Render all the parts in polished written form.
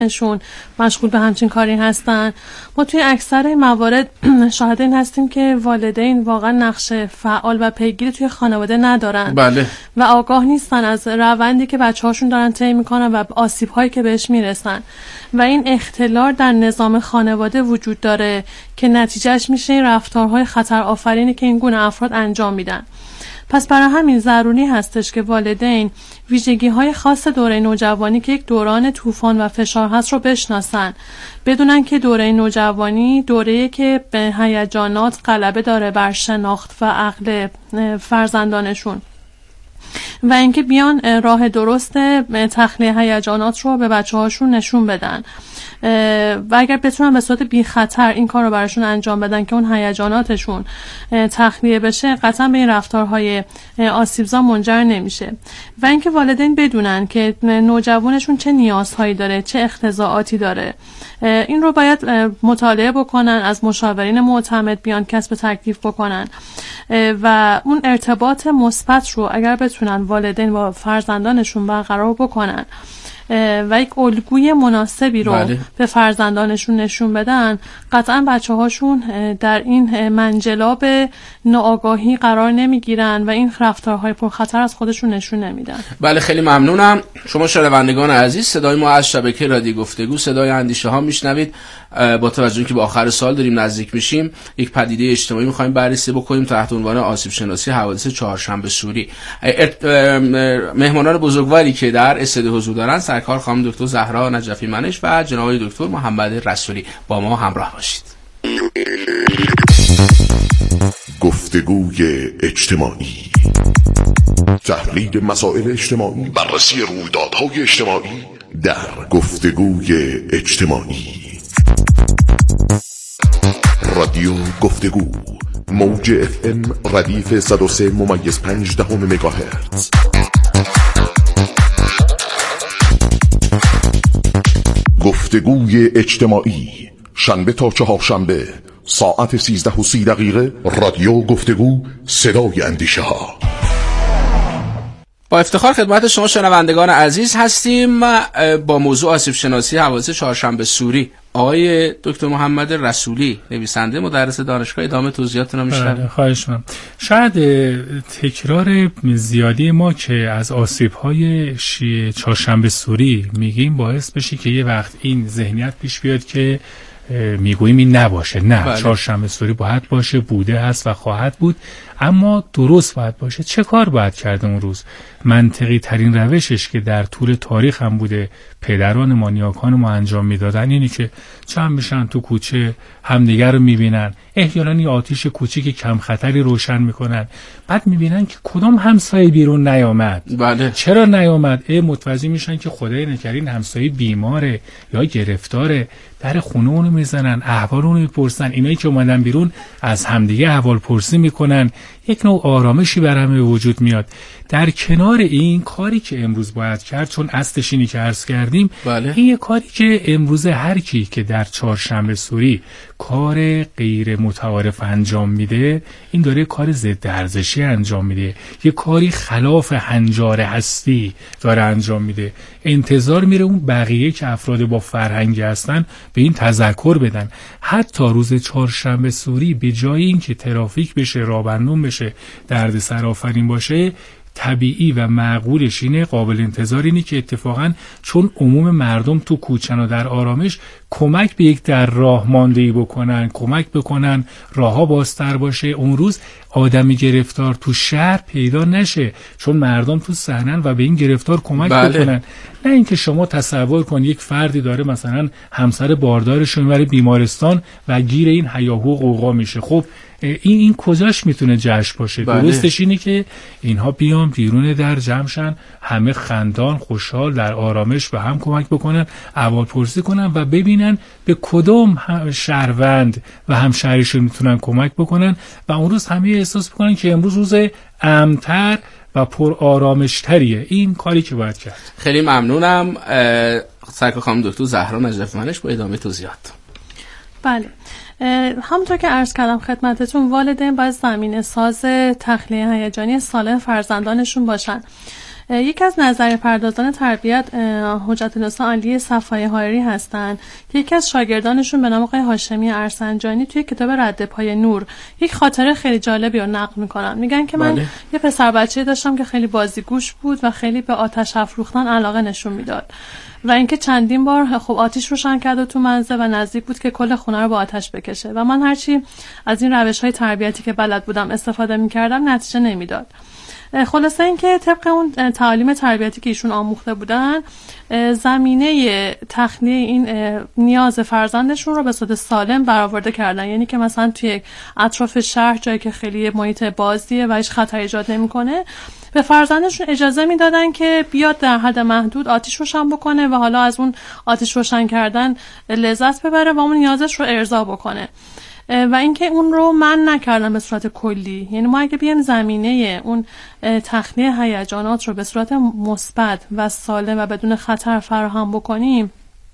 نشون مشغول به همچین کاری هستن. ما توی اکثر موارد شاهد این هستیم که والدین واقعا نقش فعال و پیگیری توی خانواده ندارن. بله. و آگاه نیستن از روندی که بچه‌هاشون دارن طی میکنن و آسیب‌هایی که بهش میرسن و این اختلال در نظام خانواده وجود داره که نتیجهش میشه این رفتارهای خطر آفرینی که این گونه افراد انجام میدن. پس برای همین ضروری هستش که والدین ویژگی‌های خاص دوره نوجوانی که یک دوران طوفان و فشار هست رو بشناسن، بدونن که دوره نوجوانی دوره‌ای که به هیجانات غلبه داره بر شناخت و عقل فرزندانشون و اینکه بیان راه درست تخلیه هیجانات رو به بچه‌هاشون نشون بدن و اگر بتونن به صورت بی خطر این کار رو براشون انجام بدن که اون هیجاناتشون تخلیه بشه، قطعا به این رفتارهای آسیبزا منجر نمیشه. و اینکه والدین بدونن که نوجوانشون چه نیازهایی داره، چه اختزاعاتی داره، این رو باید مطالعه بکنن، از مشاورین معتمد بیان کسب تکلیف بکنن و اون ارتباط مثبت رو اگر بتونن والدین با فرزندانشون برقرار بکنن و یک الگوی مناسبی رو بله. به فرزندانشون نشون بدن، قطعا بچه‌هاشون در این منجلاب ناآگاهی قرار نمیگیرن و این رفتارهای پرخطر از خودشون نشون نمیدن. بله خیلی ممنونم. شما شنوندگان عزیز، صدای ما از شبکه رادیو گفتگو صدای اندیشه ها میشنوید. با توجه که به آخر سال داریم نزدیک میشیم، یک پدیده اجتماعی میخوایم بررسی بکنیم تحت عنوان آسیب شناسی حوادث چهارشنبه سوری. مهمانان بزرگواری که در استودیو حضور دارن سرکار خانم دکتر زهرا نجفی منش و جناب دکتر محمد رسولی، با ما همراه باشید. گفتگوی اجتماعی، تحلیل مسائل اجتماعی، بررسی رویدادهای اجتماعی در گفتگوی اجتماعی. رادیو گفتگو، موج FM ردیف 103.5 مگاهرتز. گفتگوی اجتماعی، شنبه تا چهارشنبه ساعت 13:30 رادیو گفتگو صدای اندیشه ها. با افتخار خدمت شما شنوندگان عزیز هستیم با موضوع آسیب شناسی حوادث چهارشنبه سوری. آقای دکتر محمد رسولی، نویسنده، مدرس دانشگاه، ادامه توضیحاتتون رو میشنویم. خواهش می‌کنم. شاید تکرار زیادی ما که از آسیب‌های چهارشنبه سوری میگیم باعث بشه که یه وقت این ذهنیت پیش بیاد که میگوییم این نباشه. نه، بله. چهارشنبه سوری باید باشه، بوده هست و خواهد بود، اما درست باید باشه. چه کار باید کرد اون روز؟ منطقی ترین روشش که در طول تاریخ هم بوده، پدران ما، نیاکان ما انجام میدادن، اینی که جمع میشن تو کوچه، همدیگر رو میبینن، احیانا یه آتیش کوچیک کم خطری روشن میکنن، بعد میبینن که کدام همسایه بیرون نیامد. بله. چرا نیامد؟ متوجه میشن که خدای نکرین همسایه بیماره یا گرفتاره، در خونه اونو میزنن، احوال اونو میپرسن. اینایی که اومدن بیرون از همدیگه احوال پرسی میکنن، یک نوع آرامشی بر همه وجود میاد. در کنار این کاری که امروز باید کرد، چون اصلش اینی که عرض کردیم، بله. این یه کاری که امروز هر کی که در چهارشنبه سوری کار غیر متعارف انجام میده، این داره کار ضد ارزشی انجام میده، یه کاری خلاف هنجار هستی داره انجام میده. انتظار میره اون بقیه که افراد با فرهنگی هستن به این تذکر بدن. حتی روز چهارشنبه سوری به جای اینکه ترافیک بشه، راه بشه، دردسر آفرین باشه، طبیعی و معقولش اینه، قابل انتظار اینه که اتفاقا چون عموم مردم تو کوچن و در آرامش کمک به یک در راه ماندهی بکنن، کمک بکنن راهها بازتر باشه، اون روز آدمی گرفتار تو شهر پیدا نشه، چون مردم تو صحنن و به این گرفتار کمک بکنن. نه اینکه شما تصور کن یک فردی داره مثلا همسر باردارش رو میبره بیمارستان و گیر این هیاهو قوقا میشه. خب این کجاش میتونه جشن باشه؟ درستش اینه که اینها بیان بیرون در جمعشن، همه خندان خوشحال در آرامش به هم کمک بکنن، احوال پرسی کنن و ببینن به کدوم شهروند و همشهریشون میتونن کمک بکنن و اون روز همه احساس بکنن که امروز روز امن‌تر و پر آرامش‌تریه. این کاری که باید کرد. خیلی ممنونم. سرکار خانم دکتر زهرا نجفی منش با ادامه توضیحات. بله، همونطور که عرض کردم خدمتتون، والدین باید زمینه ساز تخلیه هیجانی سالم فرزندانشون باشن. یکی از نظریه پردازان تربیت حجت الاسلام علی صفای حایری هستند که یکی از شاگردانشون به نام آقای هاشمی ارسنجانی توی کتاب رد پای نور یک خاطره خیلی جالبی رو نقل میکنن. میگن که من یه پسر بچه‌ای داشتم که خیلی بازیگوش بود و خیلی به آتش افروختن علاقه نشون میداد و اینکه چندین بار خب آتش روشن کرد تو منزل و نزدیک بود که کل خونه رو با آتش بکشه و من هرچی از این روش‌های تربیتی که بلد بودم استفاده می‌کردم نتیجه نمیداد. خلاصه اینکه طبق اون تعالیم تربیتی که ایشون آموخته بودن زمینه تخلیه این نیاز فرزندشون رو به صورت سالم برآورده کردن، یعنی که مثلا توی اطراف شهر جایی که خیلی محیط بازیه و هیچ خطری ایجاد نمی‌کنه به فرزندشون اجازه میدادن که بیاد در حد محدود آتش روشن بکنه و حالا از اون آتش روشن کردن لذت ببره و اون نیازش رو ارضا بکنه و اینکه اون رو من نکردم به صورت کلی. یعنی ما اگه بیایم زمینه اون تخلیه هیجانات رو به صورت مثبت و سالم و بدون خطر فراهم بکنیم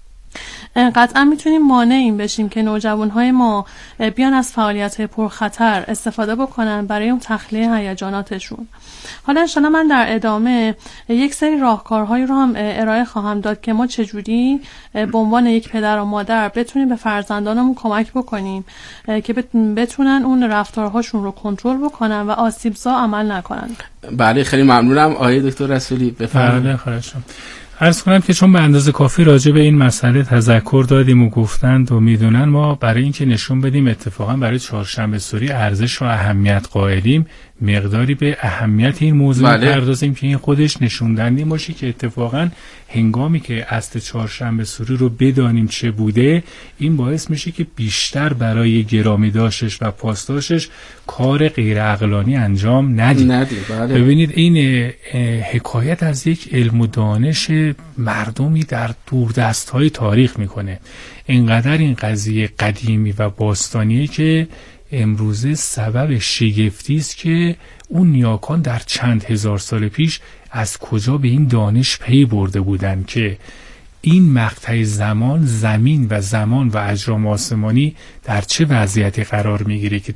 قطعا میتونیم مانع این بشیم که نوجوانهای ما بیان از فعالیت‌های پرخطر استفاده بکنن برای اون تخلیه هیجاناتشون. حالا انشاءالله من در ادامه یک سری راهکارهایی رو هم ارائه خواهم داد که ما چجوری به عنوان یک پدر و مادر بتونیم به فرزندانمون کمک بکنیم که بتونن اون رفتارهاشون رو کنترل بکنن و آسیبزا عمل نکنن. بله خیلی ممنونم آقای دکتر رسولی، بفرمایید. بله خواهشم. عرض کنم که چون به اندازه کافی راجع به این مسئله تذکر دادیم و گفتند و میدونن، ما برای اینکه نشون بدیم اتفاقا برای چهارشنبه سوری ارزش و اهمیت قائلیم مقداری به اهمیت این موضوع پردازیم که این خودش نشون دهنده باشه که اتفاقا هنگامی که اصل چهارشنبه سوری رو بدانیم چه بوده این باعث میشه که بیشتر برای گرامی داشتش و پاسداشتش کار غیر عقلانی انجام ندیم. بله. ببینید این حکایت از یک علم و دانش مردمی در دوردست‌های تاریخ میکنه. اینقدر این قضیه قدیمی و باستانیه که امروزه سبب شگفتی است که اون نیاکان در چند هزار سال پیش از کجا به این دانش پی برده بودند که این مقطع زمین و زمان و اجرام آسمانی در چه وضعیتی قرار میگیره که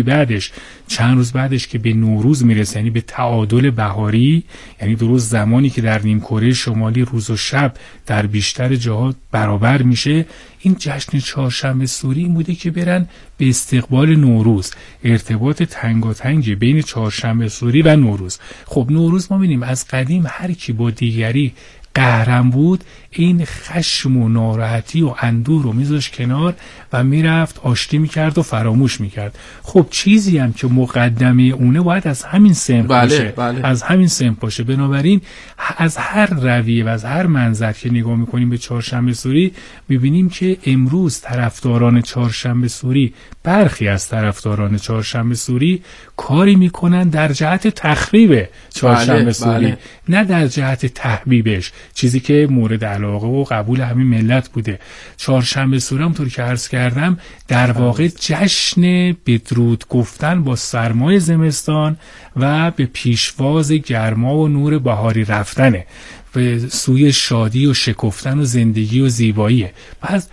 چند روز بعدش که به نوروز میرسه، یعنی به تعادل بهاری، یعنی درست زمانی که در نیمکره شمالی روز و شب در بیشتر جاها برابر میشه، این جشن چهارشنبه سوری این بوده که برن به استقبال نوروز. ارتباط تنگاتنگی بین چهارشنبه سوری و نوروز. خب نوروز ما ببینیم از قدیم هر کی با دیگری قهرم بود این خشم و ناراحتی و اندوه رو میذاشت کنار و میرفت آشتی میکرد و فراموش میکرد. خب چیزی هم که مقدمه اونه باید از همین سمت باشه. از همین سمت باشه. بنابراین از هر رویه و از هر منظر که نگاه میکنیم به چهارشنبه سوری میبینیم که امروز طرفداران چهارشنبه سوری، برخی از طرفداران چهارشنبه سوری کاری میکنن در جهت تخریب چهارشنبه سوری، نه در جهت تحبیبش، چیزی که مورد علاقه و قبول همین ملت بوده. چهارشنبه سوری همونطور که عرض کردم در واقع جشن بدرود گفتن با سرمای زمستان و به پیشواز گرما و نور بهاری رفتنه، به سوی شادی و شکفتن و زندگی و زیباییه. پس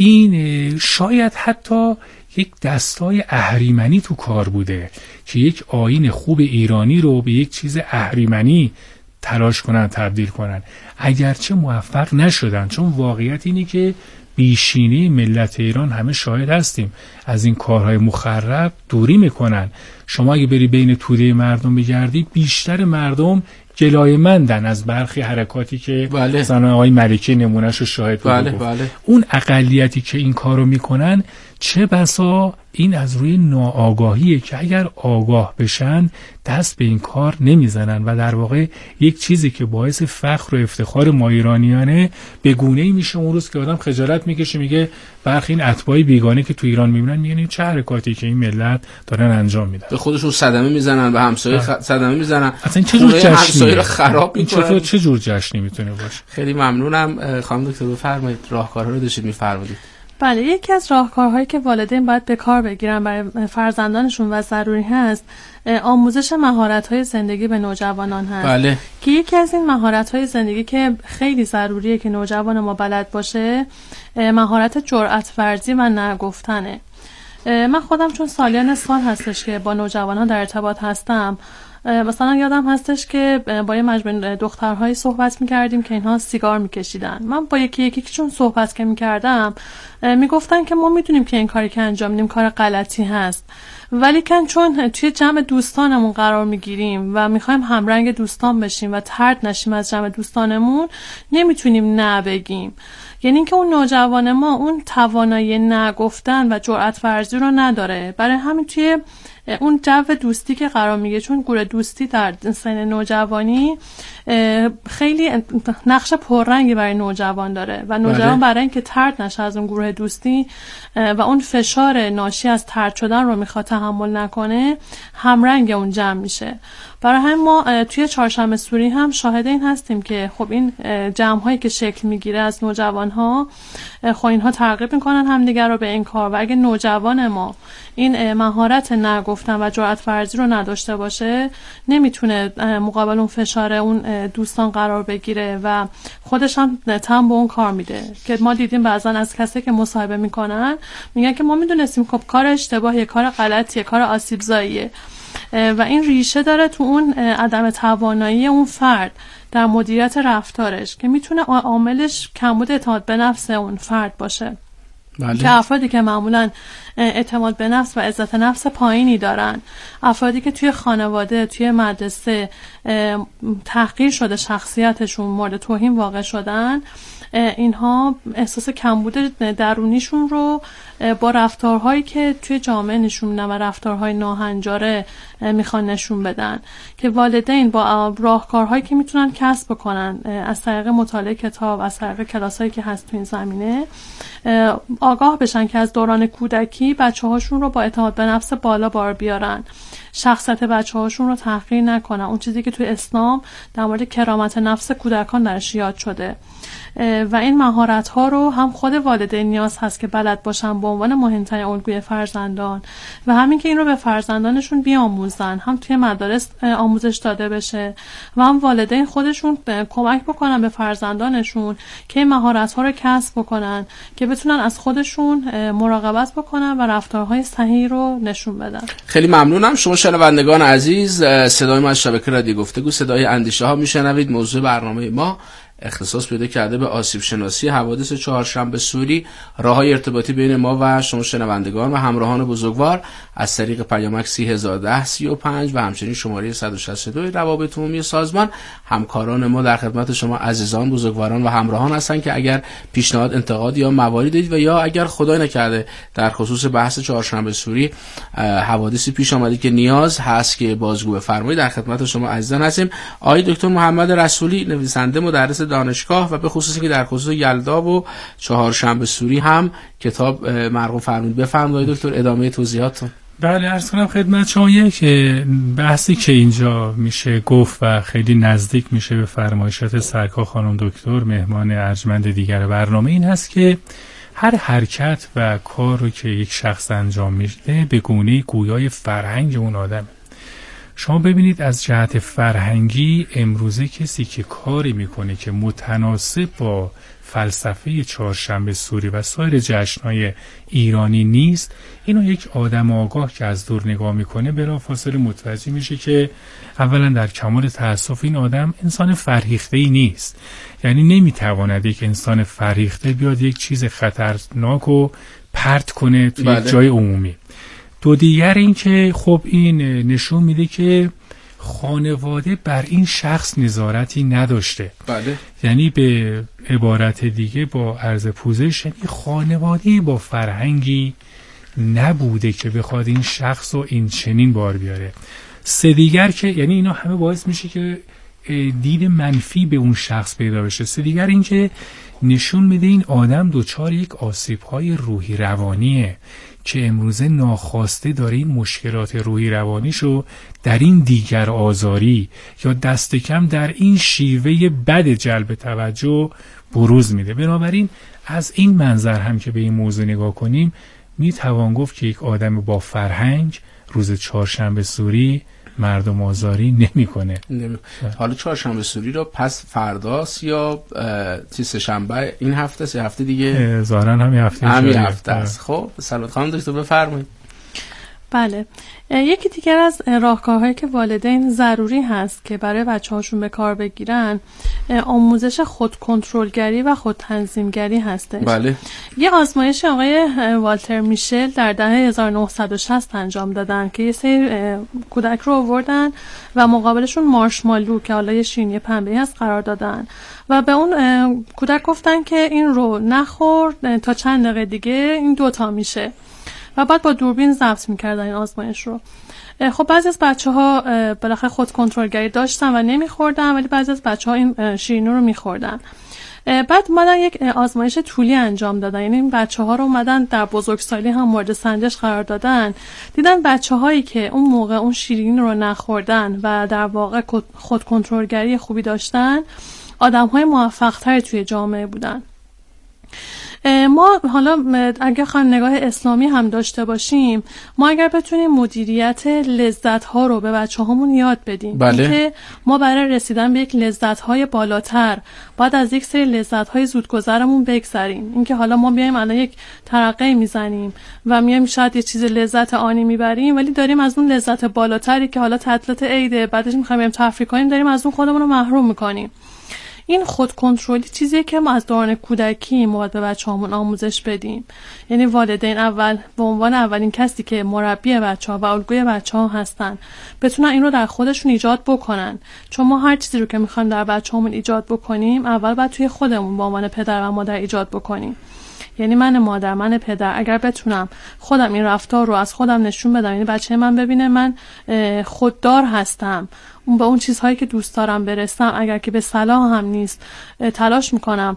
این شاید حتی یک دستای اهریمنی تو کار بوده که یک آیین خوب ایرانی رو به یک چیز اهریمنی تلاش کنن، تبدیل کنن، اگرچه موفق نشدن. چون واقعیت اینه که بیشینی ملت ایران همه شاهد هستیم از این کارهای مخرب دوری میکنن. شما اگه بری بین توده مردم بگردی بیشتر مردم گلایه‌مندن از برخی حرکاتی که مثلا آقای ملکی نمونهشو شاهد بود. اون اقلیتی که این کارو میکنن چه بسا این از روی ناآگاهیه که اگر آگاه بشن دست به این کار نمیزنن و در واقع یک چیزی که باعث فخر و افتخار ما ایرانیانه به گونه‌ای میشه اون روز که آدم خجالت میکشه میگه برخی این اتباع بیگانه که تو ایران میبینن میگن چه حرکاتی که این ملت دارن انجام میدن، به خودشون صدمه میزنن، به همسایه صدمه میزنن، اصلا چه جور همسایه رو خراب میکنن. چه جور جشنی میتونه باشه؟ خیلی ممنونم. خانم دکتر بفرمایید راهکارها رو داشتید میفرمایید. بله، یکی از راهکارهایی که والدین باید به کار بگیرن برای فرزندانشون و ضروری هست آموزش مهارت‌های زندگی به نوجوانان هست. که یکی از این مهارت‌های زندگی که خیلی ضروریه که نوجوان ما بلد باشه مهارت جرأت ورزی و نگفتنه. من خودم چون سالیان سال هستش که با نوجوانان در ارتباط هستم مثلا یادم هستش که با یه مجموعه دخترهایی صحبت میکردیم که اینها سیگار میکشیدن. من با یکی چون صحبت که میکردم میگفتن که ما میدونیم که این کاری که انجام میدیم کار غلطی هست، ولی چون توی جمع دوستانمون قرار میگیریم و میخوایم همرنگ دوستان بشیم و طرد نشیم از جمع دوستانمون، نمیتونیم نه بگیم. یعنی اینکه اون نوجوان ما اون توانایی نه گفتن و جرأت ورزی رو نداره. برای همین توی اون جو دوستی که قرار میگه، چون گروه دوستی در سن نوجوانی خیلی نقش پررنگی برای نوجوان داره و نوجوان برای اینکه طرد نشه از اون گروه دوستی و اون فشار ناشی از طرد شدن رو میخواد تحمل نکنه، همرنگ اون جمع میشه. برای همین ما توی چهارشنبه سوری هم شاهد این هستیم که خب این جمع هایی که شکل میگیره از نوجوان ها، خب اینها ترغیب میکنن همدیگر رو به این کار و اگه نوجوان ما این مهارت نگفتن و جرأت ورزی رو نداشته باشه، نمیتونه مقابل اون فشار اون دوستان قرار بگیره و خودش هم تم به اون کار میده. که ما دیدیم بعضا از کسی که مصاحبه میکنن میگن که ما میدونستیم خب کار اشتباهیه، کار غلطیه، کار آسیبزاییه و این ریشه داره تو اون عدم توانایی اون فرد در مدیریت رفتارش که میتونه عاملش کمبود اعتماد به نفس اون فرد باشه. بله. که افرادی که معمولاً اعتماد به نفس و عزت نفس پایینی دارن، افرادی که توی خانواده، توی مدرسه تحقیر شده شخصیتشون، مورد توهین واقع شدن، اینها احساس کمبود درونیشون رو با رفتارهایی که توی جامعه نشون میدن و رفتارهای ناهنجاره میخوان نشون بدن. که والدین با راهکارهایی که میتونن کسب بکنن از طریق مطالعه کتاب، از طریق کلاسایی که هست تو این زمینه، آگاه بشن که از دوران کودکی بچه‌هاشون رو با اعتماد به نفس بالا بار بیارن، شخصیت بچه‌هاشون رو تحقیر نکنن. اون چیزی که توی اسلام در مورد کرامت نفس کودکان درش یاد شده و این مهارت‌ها رو هم خود والدین نیاز هست که بلد باشن به عنوان مهمترین الگوی فرزندان و همین که این رو به فرزندانشون بیاموزن، هم توی مدارس آموزش داده بشه و هم والدین خودشون کمک بکنن به فرزندانشون که این مهارت‌ها رو کسب بکنن که بتونن از خودشون مراقبت بکنن و رفتارهای صحیح رو نشون بدن. خیلی ممنونم. شما شنوندگان عزیز، صدای ما از شبکه رادیو گفتگو صدای اندیشه ها میشنوید. موضوع برنامه ما اختصاص پیدا کرده به آسیب شناسی حوادث چهارشنبه سوری. راههای ارتباطی بین ما و شما شنوندگان و همراهان بزرگوار از طریق پیامک 301035 و همچنین شماره 162 روابط عمومی سازمان. همکاران ما در خدمت شما عزیزان، بزرگواران و همراهان هستند که اگر پیشنهاد، انتقاد یا مواردی دارید و یا اگر خدای نکرده در خصوص بحث چهارشنبه سوری حوادثی پیش آمده که نیاز هست که بازگو بفرمایید، در خدمت شما عزیزان هستیم. آقای دکتر محمد رسولی، نویسنده، مدرس دانشگاه و به خصوصی که در خصوص یلدا و چهارشنبه سوری هم کتاب مرقوم فرمودید. بفرمایید دکتر ادامه توضیحاتتون. بله، عرض کنم خدمت شما که بحثی که اینجا میشه گفت و خیلی نزدیک میشه به فرمایشات سرکار خانم دکتر، مهمان ارجمند دیگر برنامه، این هست که هر حرکت و کار رو که یک شخص انجام میده به گونه‌ای گویای فرهنگ اون آدم. شما ببینید از جهت فرهنگی امروزه کسی که کاری میکنه که متناسب با فلسفه چهارشنبه سوری و سایر جشن‌های ایرانی نیست، اینو یک آدم آگاه که از دور نگاه میکنه بلافاصله متوجه میشه که اولا در کمال تأسف این آدم انسان فرهیخته‌ای نیست. یعنی نمیتواند یک انسان فرهیخته بیاد یک چیز خطرناک رو پرت کنه توی یک جای عمومی. دو دیگر این که خب این نشون میده که خانواده بر این شخص نظارتی نداشته. بله. یعنی به عبارت دیگه با عرض پوزش، یعنی خانواده با فرهنگی نبوده که بخواد این شخص رو این چنین بار بیاره. سه دیگر که یعنی اینا همه باعث میشه که دید منفی به اون شخص پیدا بشه. سه دیگر این که نشون میده این آدم دوچار یک آسیب‌های روحی روانیه که امروزه ناخواسته داره این مشکلات روحی روانیشو در این دیگر آزاری یا دست کم در این شیوه بد جلب توجه بروز میده. بنابراین از این منظر هم که به این موضوع نگاه کنیم میتوان گفت که یک آدم با فرهنگ روز چهارشنبه سوری مردم آزاری نمیکنه. حالا چهارشنبه سوری رو پس فرداست یا سه شنبه این هفته، سه هفته دیگه؟ ظاهرا همین هفته است. خب سلامت خانم دکتر بفرمایید. بله، یکی دیگر از راهکارهایی که والدین ضروری هست که برای بچه‌هاشون به کار بگیرن آموزش خود کنترلگری و خود تنظیمگری هستش. بله. یه آزمایش آقای والتر میشل در دهه 1960 انجام دادن که یه سری کودک رو آوردن و مقابلشون مارشمالو که حالا یه شیرینی پنبه‌ای هست قرار دادن و به اون کودک گفتن که این رو نخور تا چند دقیقه دیگه این 2 میشه و بعد با دوربین ضبط میکردن این آزمایش رو. خب بعضی از بچه‌ها بالاخره خود کنترلگری داشتن و نمیخوردن، ولی بعضی از بچه‌ها این شیرینی رو میخوردن. بعد اومدن یک آزمایش طولی انجام دادن، یعنی این بچه‌ها رو اومدن در بزرگسالی هم مورد سنجش قرار دادن. دیدن بچه‌هایی که اون موقع اون شیرینی رو نخوردن و در واقع خود کنترلگری خوبی داشتن، آدم‌های موفق‌تری توی جامعه بودن. ما حالا اگر خواهیم نگاه اسلامی هم داشته باشیم، ما اگر بتونیم مدیریت لذت ها رو به بچه هامون یاد بدیم، بله. که ما برای رسیدن به یک لذت های بالاتر باید از یک سری لذت های زودگذرمون بگذریم. اینکه حالا ما بیایم الان یک ترقه میزنیم و میایم شاید یه چیز لذت آنی میبریم، ولی داریم از اون لذت بالاتری که حالا تعطیلات عیده بعدش میخوایم بریم تفریح کنیم، داریم از اون خودمون رو محروم میکنیم. این خود کنترلی چیزیه که ما از دوران کودکی باید به بچه‌هامون آموزش بدیم. یعنی والدین اول به عنوان اولین کسی که مربی بچه‌ها و الگوی بچه‌ها هستن بتونن این رو در خودشون ایجاد بکنن، چون ما هر چیزی رو که می‌خوایم در بچه‌هامون ایجاد بکنیم اول باید توی خودمون به عنوان پدر و مادر ایجاد بکنیم. یعنی من مادر، من پدر اگر بتونم خودم این رفتار رو از خودم نشون بدم، یعنی بچه من ببینه من خوددار هستم، اون به اون چیزهایی که دوست دارم برسم، اگر که به صلاح هم نیست تلاش میکنم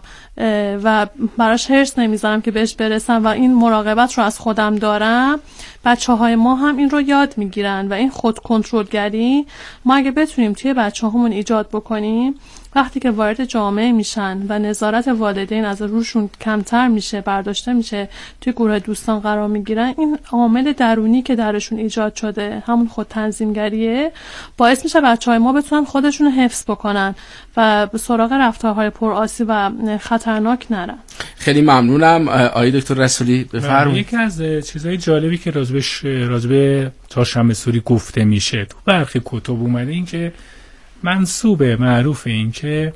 و براش حرص نمیذارم که بهش برسم و این مراقبت رو از خودم دارم، بچه‌های ما هم این رو یاد میگیرن و این خود کنترلگری ما اگه بتونیم توی بچه‌هامون ایجاد بکنیم، وقتی که وارد جامعه میشن و نظارت والدین از روشون کمتر میشه، برداشته میشه، توی گروه دوستان قرار میگیرن، این عامل درونی که درشون ایجاد شده، همون خود تنظیمگریه، باعث میشه بچه‌های ما بتونن خودشون حفظ بکنن و به سراغ رفتارهای پرآسیب و خطرناک نرن. خیلی ممنونم. آقای دکتر رسولی بفرمایید. یکی از چیزهای جالبی که راجب چهارشنبه سوری گفته میشه تو برخی کتب اومده، این که منسوب معروف این که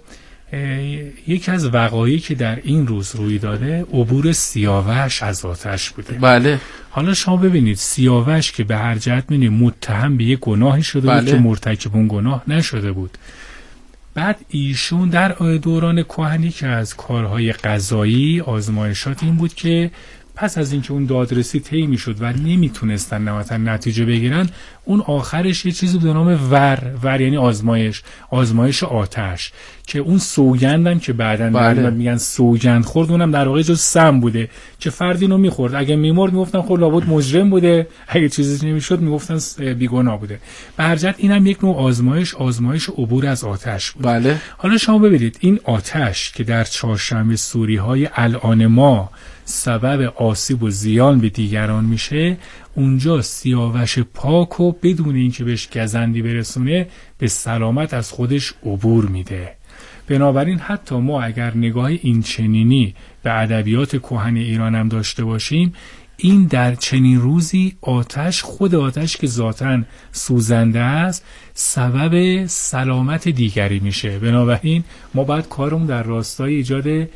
یکی از وقایعی که در این روز روی داده عبور سیاوش از آتش بوده. بله. حالا شما ببینید سیاوش که به هر جهت می‌بینید متهم به یک گناهی شده بود که مرتکب اون گناه نشده بود. بعد ایشون در دوران کهنی که از کارهای قضایی آزمایشات این بود که پس از اینکه اون دادرسی طی میشد و نمیتونستن نهایتا نتیجه بگیرن، اون آخرش یه چیزی به نام ور یعنی آزمایش آتش، که اون سوگندم که بعداً میگن سوگند خورد، اونم در واقع جز سم بوده که فردی اینو میخورد، اگه میمرد میگفتن خب لابد مجرم بوده، اگه چیزی نمیشد میگفتن بیگناه بوده. به هر جهت اینم یک نوع آزمایش عبور از آتش بود. بله. حالا شما ببینید این آتش که در چهارشنبه سوری‌های الان ما سبب آسیب و زیان به دیگران میشه، اونجا سیاوش پاک و بدون اینکه بهش گزندی برسونه به سلامت از خودش عبور میده. بنابراین حتی ما اگر نگاه این چنینی به ادبیات کهن ایران هم داشته باشیم، این در چنین روزی خود آتش که ذاتاً سوزنده است سبب سلامت دیگری میشه. بنابراین ما باید کارمون در راستای ایجاد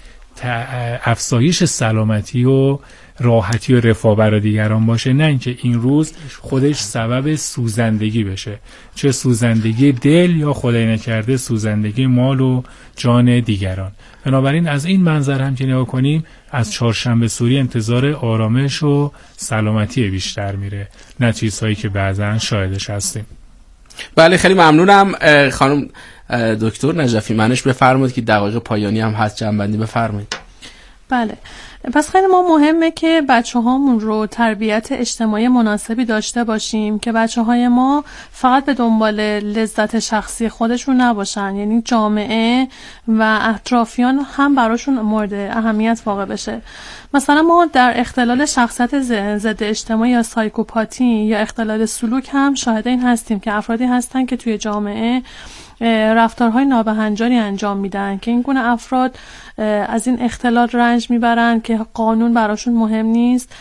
افزایش سلامتی و راحتی و رفاه برای دیگران باشه، نه اینکه این روز خودش سبب سوزندگی بشه، چه سوزندگی دل یا خدای نکرده سوزندگی مال و جان دیگران. بنابراین از این منظر هم که نگاه کنیم، از چهارشنبه سوری انتظار آرامش و سلامتی بیشتر میره، نه چیزهایی که بعضا شاهدش هستیم. بله خیلی ممنونم. خانم دکتر نجفی منش بفرمایید که دقایق پایانی هم هست، جنبندی بفرمایید. بله، پس خیلی ما مهمه که بچه‌هامون رو تربیت اجتماعی مناسبی داشته باشیم که بچه‌های ما فقط به دنبال لذت شخصی خودشون نباشن، یعنی جامعه و اطرافیان هم براشون مورد اهمیت واقع بشه. مثلا ما در اختلال شخصیت ضد اجتماعی یا سایکوپاتی یا اختلال سلوک هم شاهد این هستیم که افرادی هستن که توی جامعه رفتارهای نابهنجاری انجام میدن که این گونه افراد از این اختلال رنج میبرن که قانون براشون مهم نیست،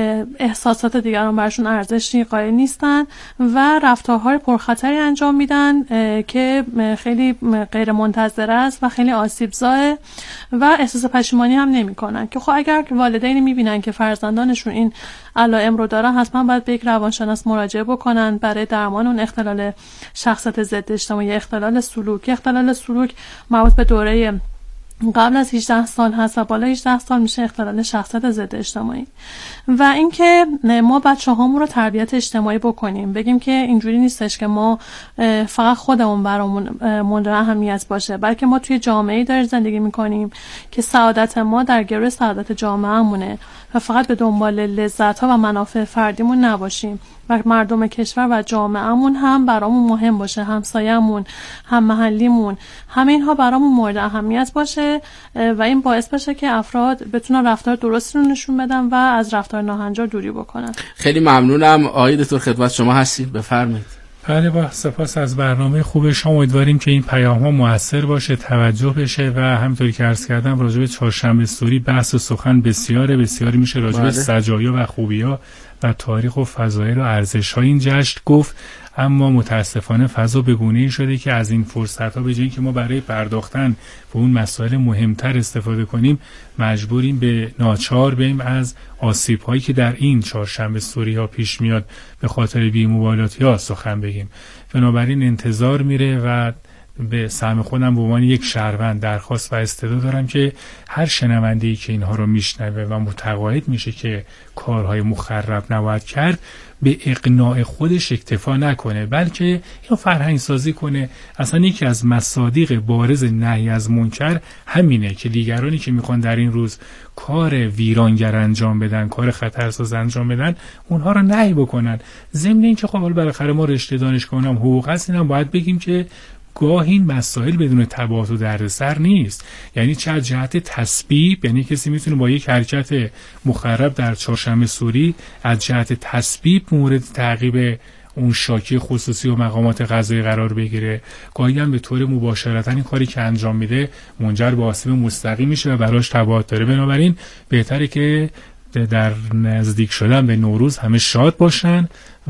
احساسات دیگران براشون ارزشی قائل نیستن و رفتارهای پرخطری انجام میدن که خیلی غیر منتظره است و خیلی آسیبزا و احساس پشیمانی هم نمیکنن. که خب اگر والدین میبینن که فرزندانشون این علائم رو دارن، حتما باید به یک روانشناس مراجعه بکنن برای درمان اون اختلال شخصیت ضد اجتماعی، اختلال سلوک مربوط به دوره قبل از 18 سال هست و بالا 18 سال میشه اختلال شخصیت ضد اجتماعی. و اینکه ما بچه‌هامون رو تربیت اجتماعی بکنیم، بگیم که اینجوری نیستش که ما فقط خودمون برامون مورد اهمیت باشه، بلکه ما توی جامعه‌ای داریم زندگی میکنیم که سعادت ما در گروه سعادت جامعه‌مونه و فقط به دنبال لذت‌ها و منافع فردیمون نباشیم و مردم کشور و جامعه‌مون هم برامون مهم باشه، همسایه‌مون، هم محلیمون، همه اینها برامون مورد اهمیت باشه و این باعث بشه که افراد بتونن رفتار درستی رو نشون بدن و از رفتار ناهنجار دوری بکنن. خیلی ممنونم. آقای دکتر خدمت شما هستید، بفرمایید. بله، با سپاس از برنامه خوب شما. امیدواریم که این پیام‌ها مؤثر باشه، توجه بشه و همونطوری که عرض کردم راجع به چهارشنبه سوری بحث و سخن بسیاری میشه، راجع به سجایا و خوبی‌ها و تاریخ و فضایل و ارزش‌های این جشن گفت. اما متاسفانه فضا به گونه‌ای شده که از این فرصت‌ها به جای اینکه ما برای پرداختن به اون مسائل مهمتر استفاده کنیم، مجبوریم به ناچار بریم از آسیب‌هایی که در این چهارشنبه سوری‌ها پیش میاد به خاطر بی‌مبالاتی‌ها سخن بگیم. بنابراین انتظار میره و به سهم خودم به عنوان یک شهروند درخواست و استعداد دارم که هر شنونده‌ای که اینها رو میشنوه و متقاعد میشه که کارهای مخرب نباید کرد، به اقناع خودش اکتفا نکنه، بلکه اینو فرهنگ سازی کنه. اصلا یکی از مصادیق بارز نهی از منکر همینه که دیگرانی که میخوان در این روز کار ویرانگر انجام بدن، کار خطرساز انجام بدن، اونها رو نهی بکنن. ضمن اینکه خب بالاخره ما رشته دانشگاه هم حقوق هست، اینم باید بگیم که گاه این مسائل بدون تبعات و دردسر نیست. یعنی چه از جهت تسبیب، یعنی کسی میتونه با یک حرکت مخرب در چهارشنبه سوری از جهت تسبیب مورد تعقیب اون شاکی خصوصی و مقامات قضایی قرار بگیره، گاهی هم به طور مباشرتا این کاری که انجام میده منجر به آسیب مستقیم میشه و براش تبعات داره. بنابراین بهتره که در نزدیک شدن به نوروز همه شاد باشن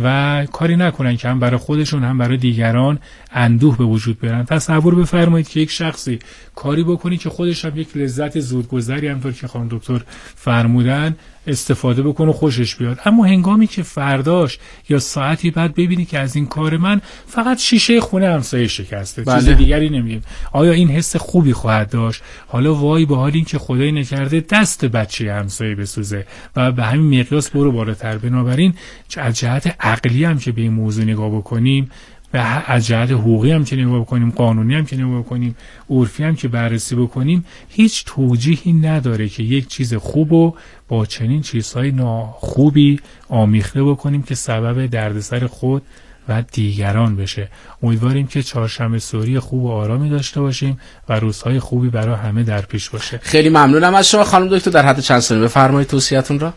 و کاری نکنن که هم برای خودشون هم برای دیگران اندوه به وجود بیارن. تصور بفرمایید که یک شخصی کاری بکنی که خودش هم یک لذت زودگذری همونطور که خانم دکتر فرمودن استفاده بکنه و خوشش بیاد، اما هنگامی که فرداش یا ساعتی بعد ببینی که از این کار من فقط شیشه خونه همسایه شکسته، چیز دیگری نمیگیم، آیا این حس خوبی خواهد داشت؟ حالا وای به حال این که خدای نکرده دست بچه همسایه بسوزه و به همین مقیاس برو بالاتر. بنابراین از جهت عقلی هم که به این موضوع نگاه بکنیم، از جهت حقوقی هم که نگاه بکنیم، قانونی هم که نگاه بکنیم، عرفی هم که بررسی بکنیم، هیچ توجیهی نداره که یک چیز خوبو با چنین چیزهای ناخوبی آمیخته بکنیم که سبب دردسر خود و دیگران بشه. امیدواریم که چهارشنبه سوری خوب و آرامی داشته باشیم و روزهای خوبی برای همه در پیش باشه. خیلی ممنونم از شما خانم دکتر. در حد چند ثانیه بفرمایید توصیه‌تون را.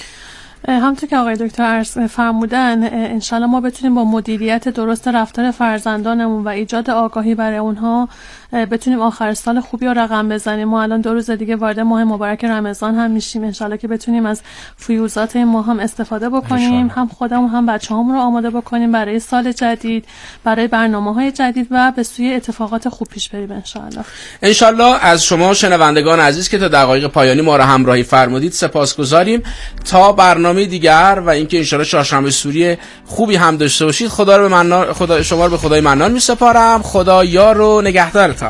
همونطور که آقای دکتر عرض فرمودن، انشالله ما بتونیم با مدیریت درست رفتار فرزندانمون و ایجاد آگاهی برای اونها بتونیم آخر سال خوبی رو رقم بزنیم. ما الان 2 روز دیگه وارد ماه مبارک رمضان هم میشیم، انشالله که بتونیم از فیوزات این ماه هم استفاده بکنیم، هم خودمون هم بچه‌هامون رو آماده بکنیم برای سال جدید، برای برنامه‌های جدید و به سوی اتفاقات خوب پیش بریم انشالله. از شما شنوندگان عزیز که تا دقایق پایانی ما رو همراهی فرمودید سپاسگزاریم. تا برنامه دیگر و اینکه انشالله چهارشنبه سوری خوبی هم داشته باشید. خدا شما رو به خدای منان میسپارم. خدا یار و نگهدارتان.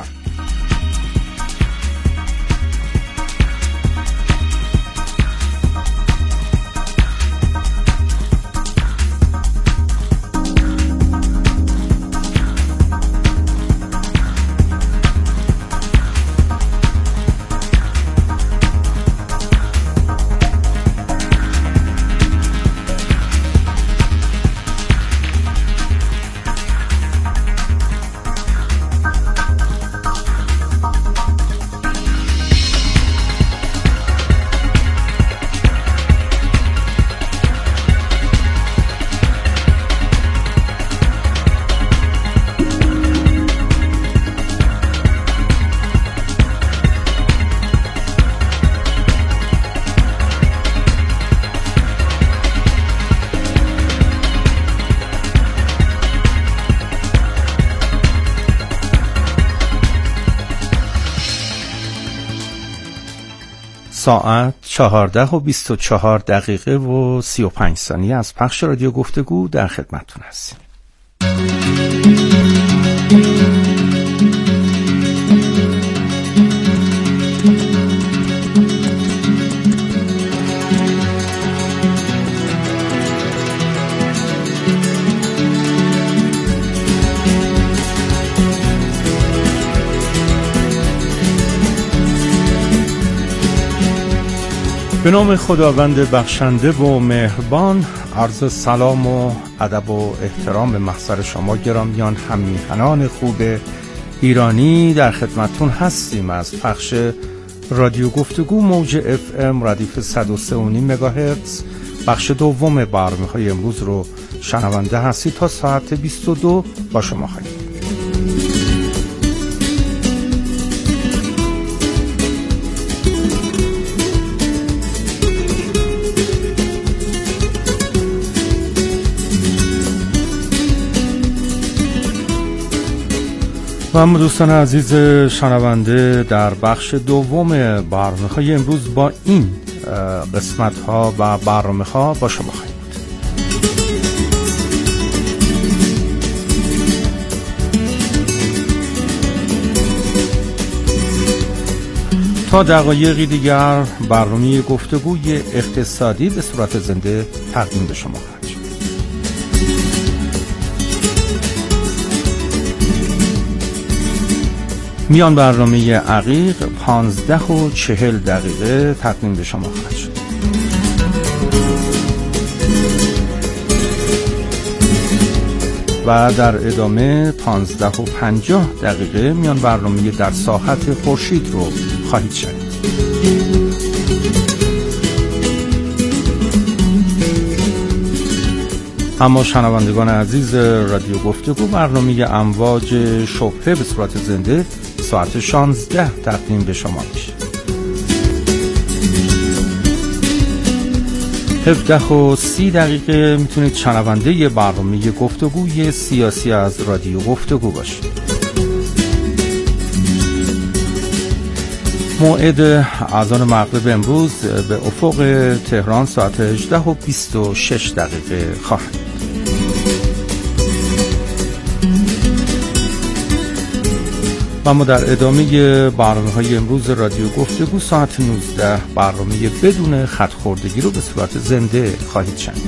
ساعت 14:24 و 35 ثانیه از پخش رادیو گفتگو در خدمتتون هستیم. به نام خداوند بخشنده و مهربان، عرض سلام و ادب و احترام محضر شما گرامیان هممیهنان خوب ایرانی در خدمتتون هستیم از پخش رادیو گفتگو موج FM ردیف 103.5 مگاهرتز. بخش دوم برنامه‌های امروز رو شنونده هستید. تا ساعت 22 با شما خواهیم. و اما دوستان عزیز شنونده، در بخش دوم برنامه‌های امروز با این قسمت‌ها و برنامه‌ها با شما خواهیم بود. تا دقایقی دیگر برنامه گفتگوی اقتصادی به صورت زنده تقدیم به شما خواهد شد. میان برنامه عقیق 15:40 تقدیم به شما خواهد شد. و در ادامه 15:50 میان برنامه در ساحت خورشید رو خواهید شنید. اما شنوندگان عزیز رادیو گفتگو، برنامه امواج شبهه به صورت زنده ساعت 16 تقدیم به شما میشه. 17:30 میتونید شنونده برنامه گفتگوی سیاسی از رادیو گفتگو باشید. موعد اذان مغرب امروز به افق تهران ساعت 18:26 خواهد. و ما در ادامه برنامه‌های امروز رادیو گفتگو ساعت 19 برنامه بدون خط خوردگی رو به صورت زنده خواهید شنید.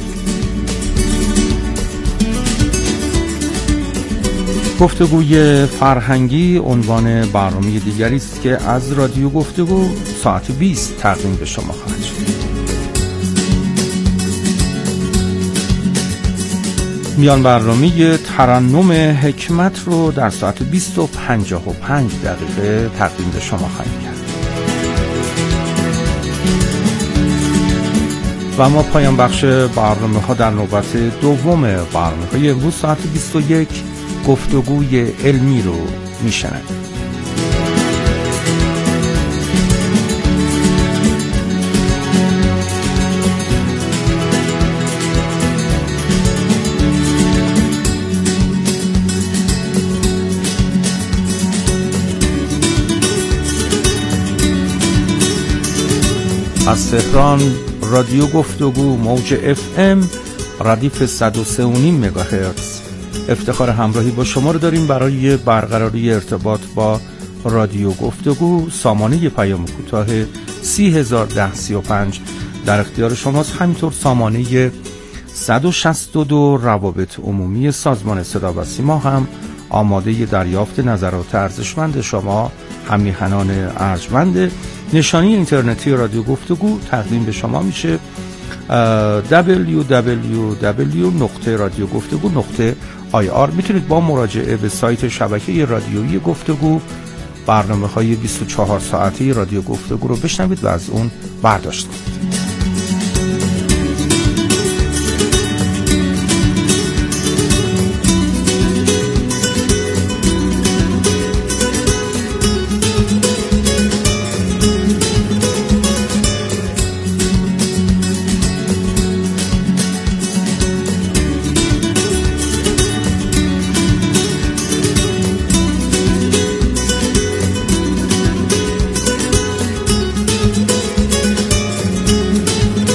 گفتگوی فرهنگی عنوان برنامه دیگری است که از رادیو گفتگو ساعت 20 تقدیم به شما خواهد شد. میان برنامه ترنم حکمت رو در ساعت 20:55 تقدیم به شما خواهیم کرد. و ما پایان بخش برنامه ها در نوبت دوم برنامه های امروز ساعت 21 گفتگوی علمی رو میشنید. از تهران رادیو گفتگو موج FM ردیف 103.5 مگاهرتز افتخار همراهی با شما رو داریم. برای برقراری ارتباط با رادیو گفتگو سامانه پیام کوتاه 30105 در اختیار شماست. همینطور سامانه 162 روابط عمومی سازمان صدا و سیما هم آماده دریافت نظرات ارزشمند شما هممیهنان ارجمند. نشانی اینترنتی رادیو گفتگو تقدیم به شما میشه www.radiogoftegu.ir. میتونید با مراجعه به سایت شبکه رادیویی گفتگو برنامه‌های 24 ساعته رادیو گفتگو رو بشنوید و از اون برداشت کنید.